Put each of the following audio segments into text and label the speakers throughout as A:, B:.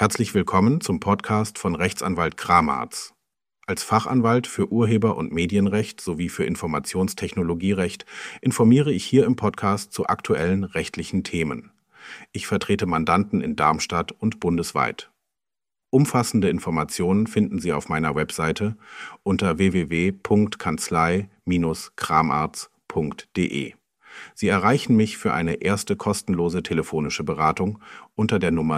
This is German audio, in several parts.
A: Herzlich willkommen zum Podcast von Rechtsanwalt Kramarz. Als Fachanwalt für Urheber- und Medienrecht sowie für Informationstechnologierecht informiere ich hier im Podcast zu aktuellen rechtlichen Themen. Ich vertrete Mandanten in Darmstadt und bundesweit. Umfassende Informationen finden Sie auf meiner Webseite unter www.kanzlei-kramarz.de. Sie erreichen mich für eine erste kostenlose telefonische Beratung unter der Nummer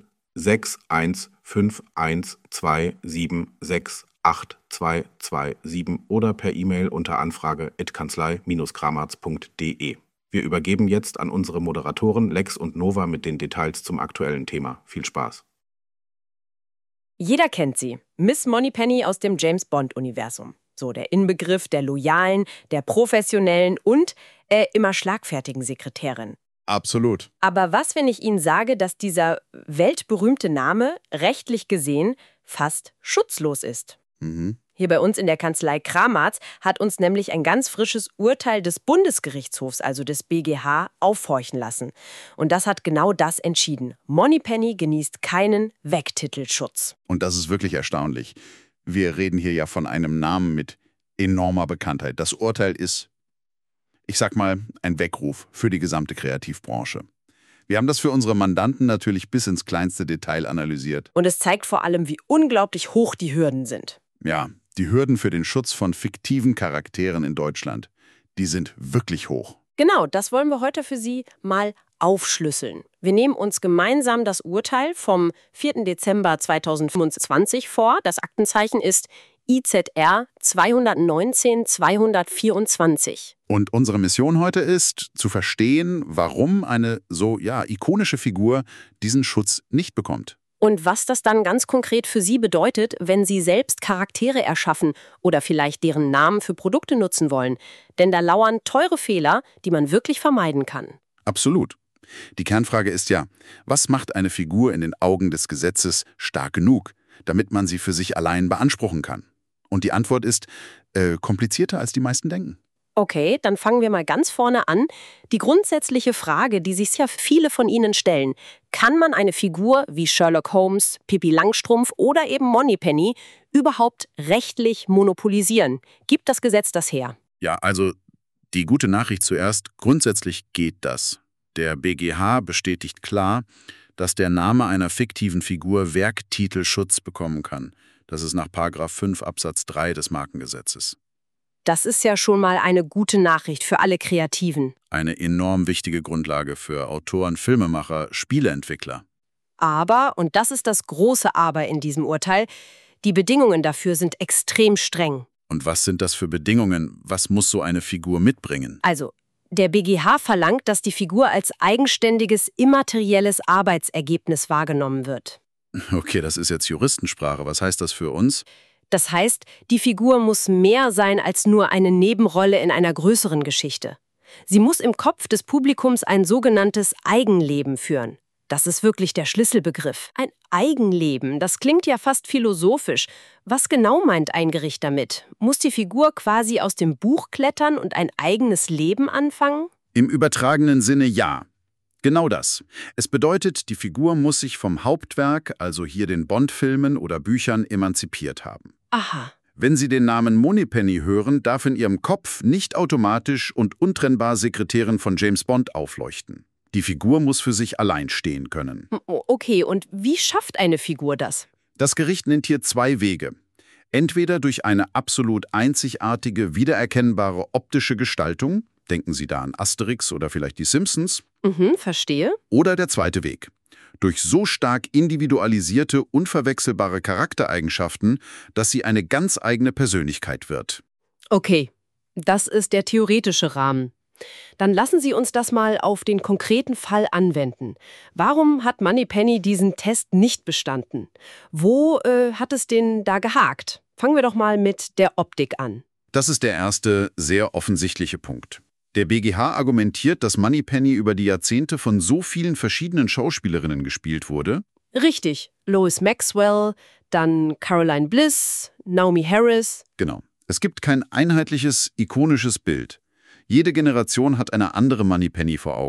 A: 0615127682227 oder per E-Mail unter anfrage@kanzlei-kramarz.de. Wir übergeben jetzt an unsere Moderatoren Lex und Nova mit den Details zum aktuellen Thema. Viel Spaß.
B: Jeder kennt sie, Miss Moneypenny aus dem James-Bond-Universum. So der Inbegriff der loyalen, der professionellen und immer schlagfertigen Sekretärin.
C: Absolut.
B: Aber was, wenn ich Ihnen sage, dass dieser weltberühmte Name rechtlich gesehen fast schutzlos ist? Hier bei uns in der Kanzlei Kramarz hat uns nämlich ein ganz frisches Urteil des Bundesgerichtshofs, also des BGH, aufhorchen lassen. Und das hat genau das entschieden. Moneypenny genießt keinen Wegtitelschutz.
C: Und das ist wirklich erstaunlich. Wir reden hier ja von einem Namen mit enormer Bekanntheit. Das Urteil ist, ich sag mal, ein Weckruf für die gesamte Kreativbranche. Wir haben das für unsere Mandanten natürlich bis ins kleinste Detail analysiert.
B: Und es zeigt vor allem, wie unglaublich hoch die Hürden sind.
C: Ja, die Hürden für den Schutz von fiktiven Charakteren in Deutschland, die sind wirklich hoch.
B: Genau, das wollen wir heute für Sie mal aufschlüsseln. Wir nehmen uns gemeinsam das Urteil vom 4. Dezember 2025 vor. Das Aktenzeichen ist IZR 219-224.
C: Und unsere Mission heute ist, zu verstehen, warum eine so ikonische Figur diesen Schutz nicht bekommt.
B: Und was das dann ganz konkret für Sie bedeutet, wenn Sie selbst Charaktere erschaffen oder vielleicht deren Namen für Produkte nutzen wollen. Denn da lauern teure Fehler, die man wirklich vermeiden kann.
C: Absolut. Die Kernfrage ist ja, was macht eine Figur in den Augen des Gesetzes stark genug, damit man sie für sich allein beanspruchen kann? Und die Antwort ist komplizierter, als die meisten denken.
B: Okay, dann fangen wir mal ganz vorne an. Die grundsätzliche Frage, die sich ja viele von Ihnen stellen: Kann man eine Figur wie Sherlock Holmes, Pippi Langstrumpf oder eben Moneypenny überhaupt rechtlich monopolisieren? Gibt das Gesetz das her?
C: Ja, also die gute Nachricht zuerst, grundsätzlich geht das. Der BGH bestätigt klar, dass der Name einer fiktiven Figur Werktitelschutz bekommen kann. Das ist nach § 5 Absatz 3 des Markengesetzes.
B: Das ist ja schon mal eine gute Nachricht für alle Kreativen.
C: Eine enorm wichtige Grundlage für Autoren, Filmemacher, Spieleentwickler.
B: Aber, und das ist das große Aber in diesem Urteil, die Bedingungen dafür sind extrem streng.
C: Und was sind das für Bedingungen? Was muss so eine Figur mitbringen?
B: Also, der BGH verlangt, dass die Figur als eigenständiges, immaterielles Arbeitsergebnis wahrgenommen wird.
C: Okay, das ist jetzt Juristensprache. Was heißt das für uns?
B: Das heißt, die Figur muss mehr sein als nur eine Nebenrolle in einer größeren Geschichte. Sie muss im Kopf des Publikums ein sogenanntes Eigenleben führen. Das ist wirklich der Schlüsselbegriff. Ein Eigenleben, das klingt ja fast philosophisch. Was genau meint ein Gericht damit? Muss die Figur quasi aus dem Buch klettern und ein eigenes Leben anfangen?
C: Im übertragenen Sinne ja. Genau das. Es bedeutet, die Figur muss sich vom Hauptwerk, also hier den Bond-Filmen oder Büchern, emanzipiert haben.
B: Aha.
C: Wenn Sie den Namen Moneypenny hören, darf in Ihrem Kopf nicht automatisch und untrennbar Sekretärin von James Bond aufleuchten. Die Figur muss für sich allein stehen können.
B: Okay, und wie schafft eine Figur das?
C: Das Gericht nennt hier zwei Wege. Entweder durch eine absolut einzigartige, wiedererkennbare optische Gestaltung, denken Sie da an Asterix oder vielleicht die Simpsons,
B: verstehe.
C: oder der zweite Weg. Durch so stark individualisierte, unverwechselbare Charaktereigenschaften, dass sie eine ganz eigene Persönlichkeit wird.
B: Okay, das ist der theoretische Rahmen. Dann lassen Sie uns das mal auf den konkreten Fall anwenden. Warum hat Moneypenny diesen Test nicht bestanden? Wo hat es denn da gehakt? Fangen wir doch mal mit der Optik an.
C: Das ist der erste, sehr offensichtliche Punkt. Der BGH argumentiert, dass Moneypenny über die Jahrzehnte von so vielen verschiedenen Schauspielerinnen gespielt wurde.
B: Richtig. Lois Maxwell, dann Caroline Bliss, Naomi Harris.
C: Genau. Es gibt kein einheitliches, ikonisches Bild. Jede Generation hat eine andere Moneypenny vor Augen.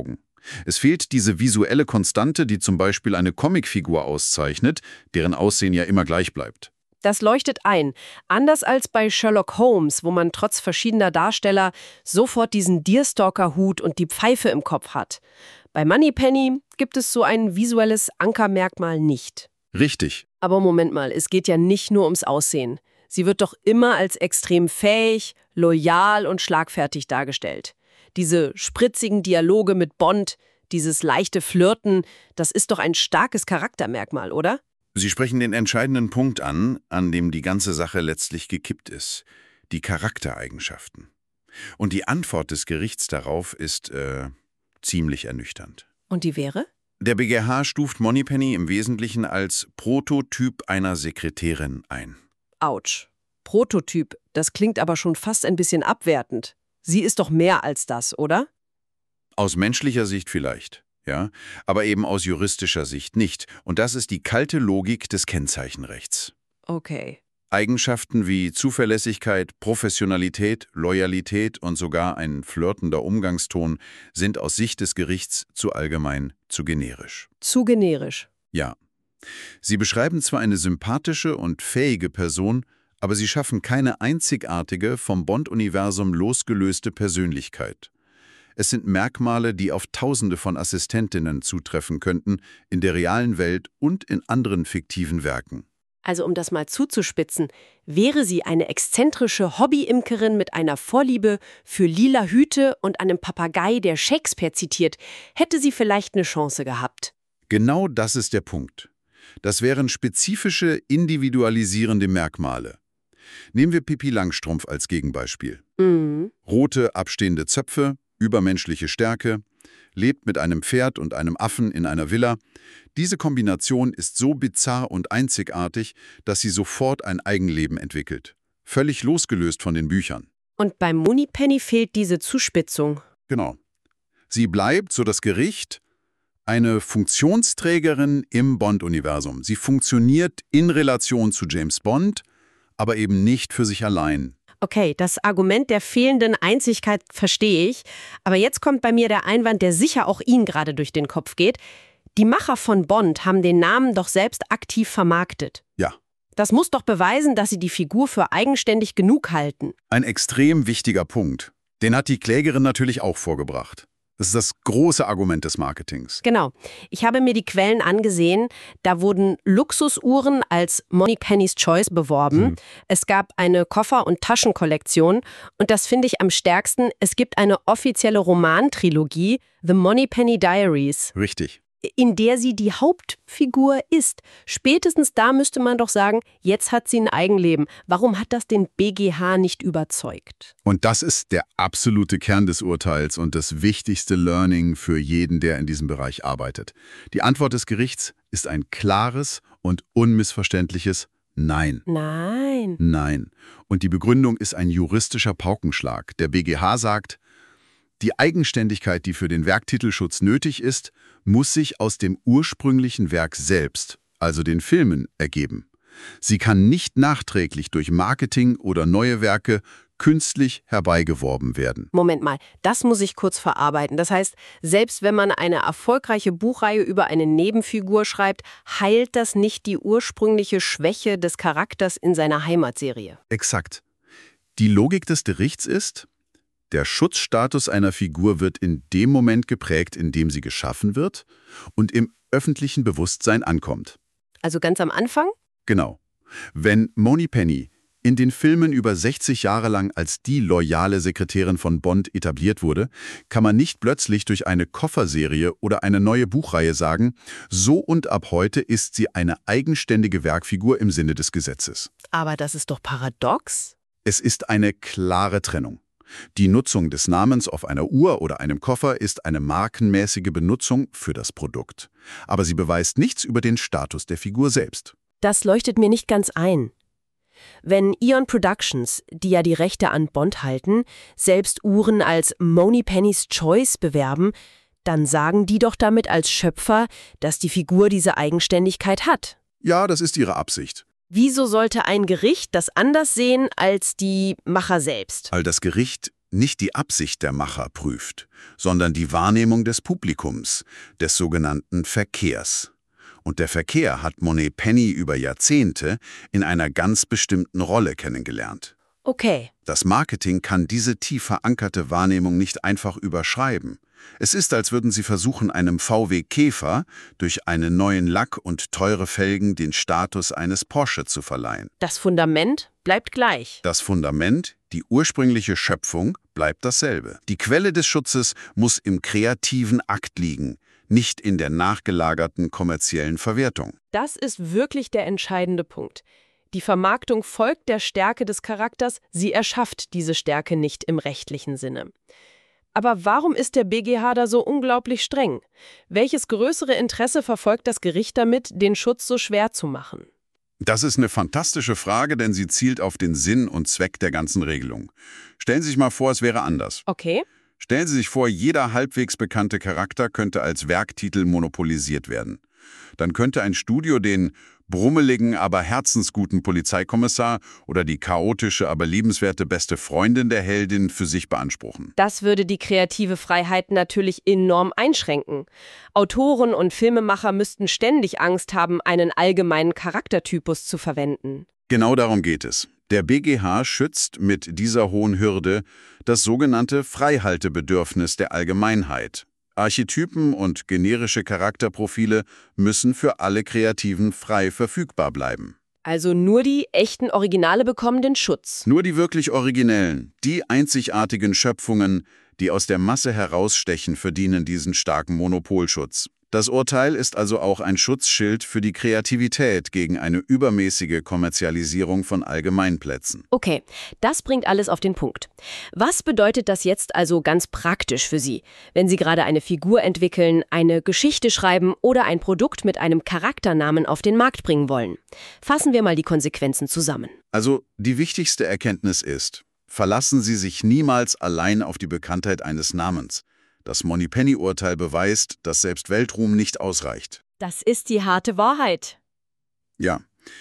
C: Es fehlt diese visuelle Konstante, die zum Beispiel eine Comicfigur auszeichnet, deren Aussehen ja immer gleich bleibt.
B: Das leuchtet ein. Anders als bei Sherlock Holmes, wo man trotz verschiedener Darsteller sofort diesen Deerstalker-Hut und die Pfeife im Kopf hat. Bei Moneypenny gibt es so ein visuelles Ankermerkmal nicht.
C: Richtig.
B: Aber Moment mal, es geht ja nicht nur ums Aussehen. Sie wird doch immer als extrem fähig, loyal und schlagfertig dargestellt. Diese spritzigen Dialoge mit Bond, dieses leichte Flirten, das ist doch ein starkes Charaktermerkmal, oder?
C: Sie sprechen den entscheidenden Punkt an dem die ganze Sache letztlich gekippt ist. Die Charaktereigenschaften. Und die Antwort des Gerichts darauf ist ziemlich ernüchternd.
B: Und die wäre?
C: Der BgH stuft Moneypenny im Wesentlichen als Prototyp einer Sekretärin ein.
B: Autsch. Prototyp, das klingt aber schon fast ein bisschen abwertend. Sie ist doch mehr als das, oder?
C: Aus menschlicher Sicht vielleicht, ja, aber eben aus juristischer Sicht nicht. Und das ist die kalte Logik des Kennzeichenrechts.
B: Okay.
C: Eigenschaften wie Zuverlässigkeit, Professionalität, Loyalität und sogar ein flirtender Umgangston sind aus Sicht des Gerichts zu allgemein, zu generisch.
B: Zu generisch.
C: Ja. Sie beschreiben zwar eine sympathische und fähige Person, aber sie schaffen keine einzigartige, vom Bond-Universum losgelöste Persönlichkeit. Es sind Merkmale, die auf Tausende von Assistentinnen zutreffen könnten, in der realen Welt und in anderen fiktiven Werken.
B: Also um das mal zuzuspitzen, wäre sie eine exzentrische Hobby-Imkerin mit einer Vorliebe für lila Hüte und einem Papagei, der Shakespeare zitiert, hätte sie vielleicht eine Chance gehabt.
C: Genau das ist der Punkt. Das wären spezifische, individualisierende Merkmale. Nehmen wir Pippi Langstrumpf als Gegenbeispiel. Rote, abstehende Zöpfe, übermenschliche Stärke, lebt mit einem Pferd und einem Affen in einer Villa. Diese Kombination ist so bizarr und einzigartig, dass sie sofort ein Eigenleben entwickelt. Völlig losgelöst von den Büchern.
B: Und beim Moneypenny fehlt diese Zuspitzung.
C: Genau. Sie bleibt, so das Gericht, eine Funktionsträgerin im Bond-Universum. Sie funktioniert in Relation zu James Bond, aber eben nicht für sich allein.
B: Okay, das Argument der fehlenden Einzigkeit verstehe ich. Aber jetzt kommt bei mir der Einwand, der sicher auch Ihnen gerade durch den Kopf geht. Die Macher von Bond haben den Namen doch selbst aktiv vermarktet.
C: Ja.
B: Das muss doch beweisen, dass sie die Figur für eigenständig genug halten.
C: Ein extrem wichtiger Punkt. Den hat die Klägerin natürlich auch vorgebracht. Das ist das große Argument des Marketings.
B: Genau. Ich habe mir die Quellen angesehen. Da wurden Luxusuhren als Moneypenny's Choice beworben. Es gab eine Koffer- und Taschenkollektion. Und das finde ich am stärksten. Es gibt eine offizielle Romantrilogie, The Moneypenny Diaries.
C: Richtig.
B: In der sie die Hauptfigur ist. Spätestens da müsste man doch sagen, jetzt hat sie ein Eigenleben. Warum hat das den BgH nicht überzeugt?
C: Und das ist der absolute Kern des Urteils und das wichtigste Learning für jeden, der in diesem Bereich arbeitet. Die Antwort des Gerichts ist ein klares und unmissverständliches Nein.
B: Nein.
C: Nein. Und die Begründung ist ein juristischer Paukenschlag. Der BgH sagt, die Eigenständigkeit, die für den Werktitelschutz nötig ist, muss sich aus dem ursprünglichen Werk selbst, also den Filmen, ergeben. Sie kann nicht nachträglich durch Marketing oder neue Werke künstlich herbeigeworben werden.
B: Moment mal, das muss ich kurz verarbeiten. Das heißt, selbst wenn man eine erfolgreiche Buchreihe über eine Nebenfigur schreibt, heilt das nicht die ursprüngliche Schwäche des Charakters in seiner Heimatserie.
C: Exakt. Die Logik des Gerichts ist, der Schutzstatus einer Figur wird in dem Moment geprägt, in dem sie geschaffen wird und im öffentlichen Bewusstsein ankommt.
B: Also ganz am Anfang?
C: Genau. Wenn Moneypenny in den Filmen über 60 Jahre lang als die loyale Sekretärin von Bond etabliert wurde, kann man nicht plötzlich durch eine Kofferserie oder eine neue Buchreihe sagen, so und ab heute ist sie eine eigenständige Werkfigur im Sinne des Gesetzes.
B: Aber das ist doch paradox.
C: Es ist eine klare Trennung. Die Nutzung des Namens auf einer Uhr oder einem Koffer ist eine markenmäßige Benutzung für das Produkt. Aber sie beweist nichts über den Status der Figur selbst.
B: Das leuchtet mir nicht ganz ein. Wenn Eon Productions, die ja die Rechte an Bond halten, selbst Uhren als Moneypenny's Choice bewerben, dann sagen die doch damit als Schöpfer, dass die Figur diese Eigenständigkeit hat.
C: Ja, das ist ihre Absicht.
B: Wieso sollte ein Gericht das anders sehen als die Macher selbst?
C: Weil das Gericht nicht die Absicht der Macher prüft, sondern die Wahrnehmung des Publikums, des sogenannten Verkehrs. Und der Verkehr hat Moneypenny über Jahrzehnte in einer ganz bestimmten Rolle kennengelernt.
B: Okay.
C: Das Marketing kann diese tief verankerte Wahrnehmung nicht einfach überschreiben. Es ist, als würden sie versuchen, einem VW Käfer durch einen neuen Lack und teure Felgen den Status eines Porsche zu verleihen.
B: Das Fundament bleibt gleich.
C: Das Fundament, die ursprüngliche Schöpfung, bleibt dasselbe. Die Quelle des Schutzes muss im kreativen Akt liegen, nicht in der nachgelagerten kommerziellen Verwertung.
B: Das ist wirklich der entscheidende Punkt. Die Vermarktung folgt der Stärke des Charakters, sie erschafft diese Stärke nicht im rechtlichen Sinne. Aber warum ist der BGH da so unglaublich streng? Welches größere Interesse verfolgt das Gericht damit, den Schutz so schwer zu machen?
C: Das ist eine fantastische Frage, denn sie zielt auf den Sinn und Zweck der ganzen Regelung. Stellen Sie sich mal vor, es wäre anders.
B: Okay.
C: Stellen Sie sich vor, jeder halbwegs bekannte Charakter könnte als Werktitel monopolisiert werden. Dann könnte ein Studio den brummeligen, aber herzensguten Polizeikommissar oder die chaotische, aber liebenswerte beste Freundin der Heldin für sich beanspruchen.
B: Das würde die kreative Freiheit natürlich enorm einschränken. Autoren und Filmemacher müssten ständig Angst haben, einen allgemeinen Charaktertypus zu verwenden.
C: Genau darum geht es. Der BGH schützt mit dieser hohen Hürde das sogenannte Freihaltebedürfnis der Allgemeinheit. Archetypen und generische Charakterprofile müssen für alle Kreativen frei verfügbar bleiben.
B: Also nur die echten Originale bekommen den Schutz.
C: Nur die wirklich originellen, die einzigartigen Schöpfungen, die aus der Masse herausstechen, verdienen diesen starken Monopolschutz. Das Urteil ist also auch ein Schutzschild für die Kreativität gegen eine übermäßige Kommerzialisierung von Allgemeinplätzen.
B: Okay, das bringt alles auf den Punkt. Was bedeutet das jetzt also ganz praktisch für Sie, wenn Sie gerade eine Figur entwickeln, eine Geschichte schreiben oder ein Produkt mit einem Charakternamen auf den Markt bringen wollen? Fassen wir mal die Konsequenzen zusammen.
C: Also, die wichtigste Erkenntnis ist, verlassen Sie sich niemals allein auf die Bekanntheit eines Namens. Das Moneypenny-Urteil beweist, dass selbst Weltruhm nicht ausreicht.
B: Das ist die harte Wahrheit.
C: Ja.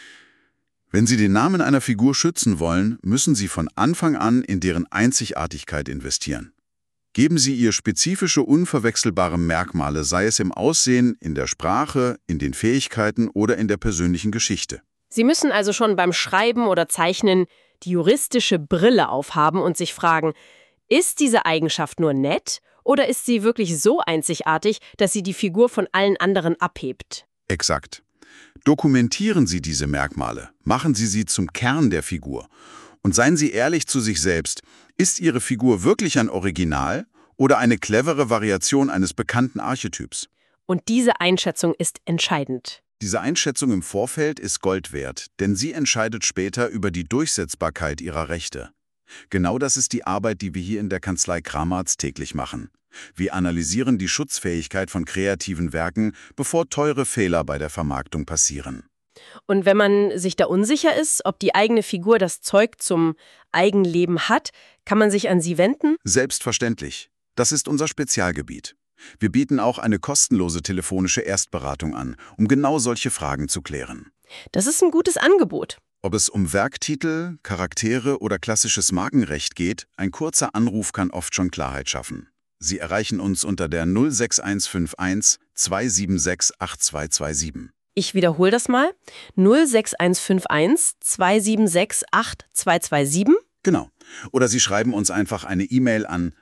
C: Wenn Sie den Namen einer Figur schützen wollen, müssen Sie von Anfang an in deren Einzigartigkeit investieren. Geben Sie ihr spezifische, unverwechselbare Merkmale, sei es im Aussehen, in der Sprache, in den Fähigkeiten oder in der persönlichen Geschichte.
B: Sie müssen also schon beim Schreiben oder Zeichnen die juristische Brille aufhaben und sich fragen, ist diese Eigenschaft nur nett oder ist sie wirklich so einzigartig, dass sie die Figur von allen anderen abhebt?
C: Exakt. Dokumentieren Sie diese Merkmale, machen Sie sie zum Kern der Figur. Und seien Sie ehrlich zu sich selbst, ist Ihre Figur wirklich ein Original oder eine clevere Variation eines bekannten Archetyps?
B: Und diese Einschätzung ist entscheidend.
C: Diese Einschätzung im Vorfeld ist Gold wert, denn sie entscheidet später über die Durchsetzbarkeit Ihrer Rechte. Genau das ist die Arbeit, die wir hier in der Kanzlei Kramarz täglich machen. Wir analysieren die Schutzfähigkeit von kreativen Werken, bevor teure Fehler bei der Vermarktung passieren.
B: Und wenn man sich da unsicher ist, ob die eigene Figur das Zeug zum Eigenleben hat, kann man sich an Sie wenden?
C: Selbstverständlich. Das ist unser Spezialgebiet. Wir bieten auch eine kostenlose telefonische Erstberatung an, um genau solche Fragen zu klären.
B: Das ist ein gutes Angebot.
C: Ob es um Werktitel, Charaktere oder klassisches Markenrecht geht, ein kurzer Anruf kann oft schon Klarheit schaffen. Sie erreichen uns unter der 06151 276 8227.
B: Ich wiederhole das mal. 06151 276 8227.
C: Genau. Oder Sie schreiben uns einfach eine E-Mail an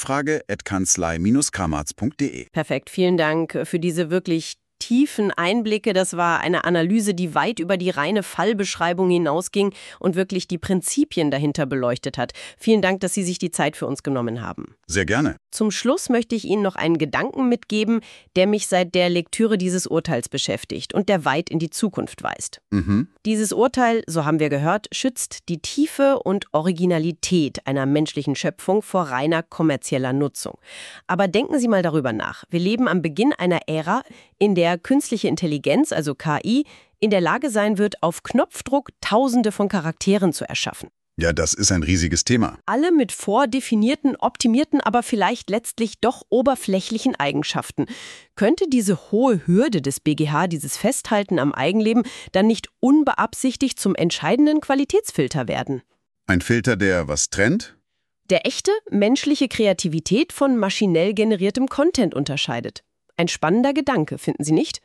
C: anfrage@kanzlei-kramarz.de.
B: Perfekt, vielen Dank für diese wirklich tiefen Einblicke. Das war eine Analyse, die weit über die reine Fallbeschreibung hinausging und wirklich die Prinzipien dahinter beleuchtet hat. Vielen Dank, dass Sie sich die Zeit für uns genommen haben.
C: Sehr gerne.
B: Zum Schluss möchte ich Ihnen noch einen Gedanken mitgeben, der mich seit der Lektüre dieses Urteils beschäftigt und der weit in die Zukunft weist. Dieses Urteil, so haben wir gehört, schützt die Tiefe und Originalität einer menschlichen Schöpfung vor reiner kommerzieller Nutzung. Aber denken Sie mal darüber nach. Wir leben am Beginn einer Ära, in der künstliche Intelligenz, also KI, in der Lage sein wird, auf Knopfdruck Tausende von Charakteren zu erschaffen.
C: Ja, das ist ein riesiges Thema.
B: Alle mit vordefinierten, optimierten, aber vielleicht letztlich doch oberflächlichen Eigenschaften. Könnte diese hohe Hürde des BGH, dieses Festhalten am Eigenleben, dann nicht unbeabsichtigt zum entscheidenden Qualitätsfilter werden?
C: Ein Filter, der was trennt
B: der echte menschliche Kreativität von maschinell generiertem Content unterscheidet. Ein spannender Gedanke, finden Sie nicht?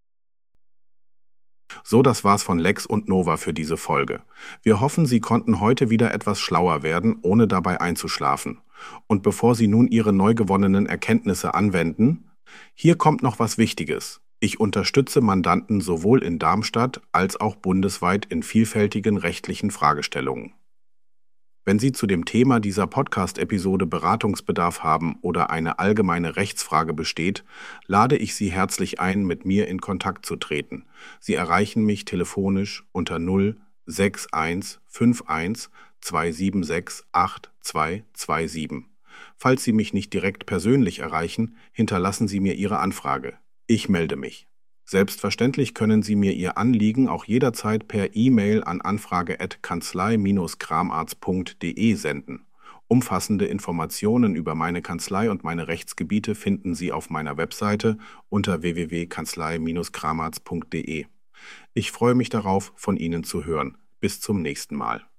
A: So, das war's von Lex und Nova für diese Folge. Wir hoffen, Sie konnten heute wieder etwas schlauer werden, ohne dabei einzuschlafen. Und bevor Sie nun Ihre neu gewonnenen Erkenntnisse anwenden, hier kommt noch was Wichtiges. Ich unterstütze Mandanten sowohl in Darmstadt als auch bundesweit in vielfältigen rechtlichen Fragestellungen. Wenn Sie zu dem Thema dieser Podcast-Episode Beratungsbedarf haben oder eine allgemeine Rechtsfrage besteht, lade ich Sie herzlich ein, mit mir in Kontakt zu treten. Sie erreichen mich telefonisch unter 06151 276 8227. Falls Sie mich nicht direkt persönlich erreichen, hinterlassen Sie mir Ihre Anfrage. Ich melde mich. Selbstverständlich können Sie mir Ihr Anliegen auch jederzeit per E-Mail an anfrage@kanzlei-kramarz.de senden. Umfassende Informationen über meine Kanzlei und meine Rechtsgebiete finden Sie auf meiner Webseite unter www.kanzlei-kramarz.de. Ich freue mich darauf, von Ihnen zu hören. Bis zum nächsten Mal.